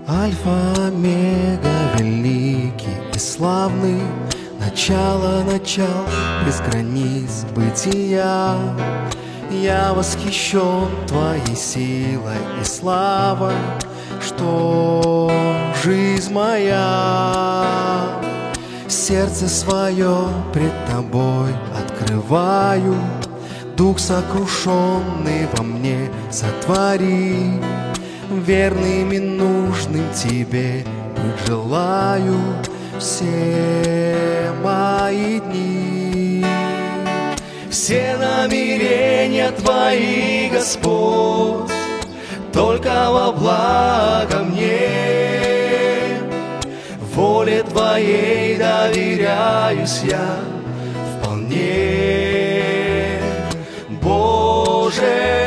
Альфа, омега, великий и славный, начало начал без границ бытия. Я восхищен Твоей силой и славой, что жизнь моя. Сердце свое пред Тобой открываю, дух сокрушенный во мне сотвори. Верным и нужным Тебе быть желаю все мои дни. Все намерения Твои, Господь, только во благо мне. Воле Твоей доверяюсь я вполне, Боже.